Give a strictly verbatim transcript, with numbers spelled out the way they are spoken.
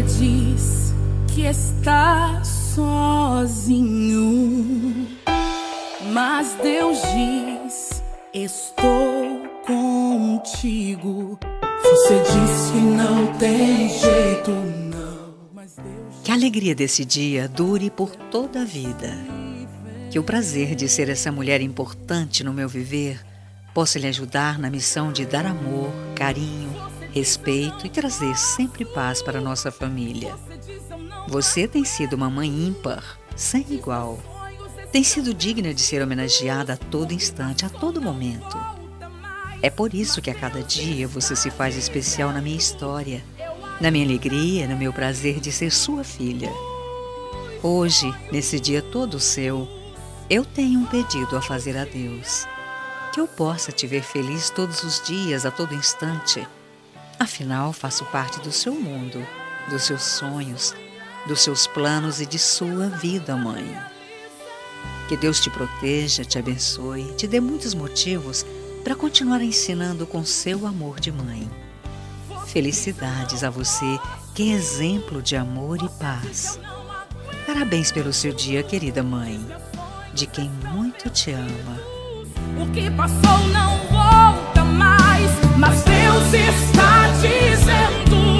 diz que está sozinho, mas Deus diz: estou contigo. Você diz que não tem jeito, não, mas Deus... Que a alegria desse dia dure por toda a vida. Que o prazer de ser essa mulher importante no meu viver possa lhe ajudar na missão de dar amor, carinho, respeito e trazer sempre paz para a nossa família. Você tem sido uma mãe ímpar, sem igual. Tem sido digna de ser homenageada a todo instante, a todo momento. É por isso que a cada dia você se faz especial na minha história, na minha alegria, no meu prazer de ser sua filha. Hoje, nesse dia todo seu, eu tenho um pedido a fazer a Deus. Que eu possa te ver feliz todos os dias, a todo instante. Afinal, faço parte do seu mundo, dos seus sonhos, dos seus planos e de sua vida, mãe. Que Deus te proteja, te abençoe, te dê muitos motivos para continuar ensinando com seu amor de mãe. Felicidades a você, que é exemplo de amor e paz. Parabéns pelo seu dia, querida mãe, de quem muito te ama. O que passou não volta mais, mas Deus está dizendo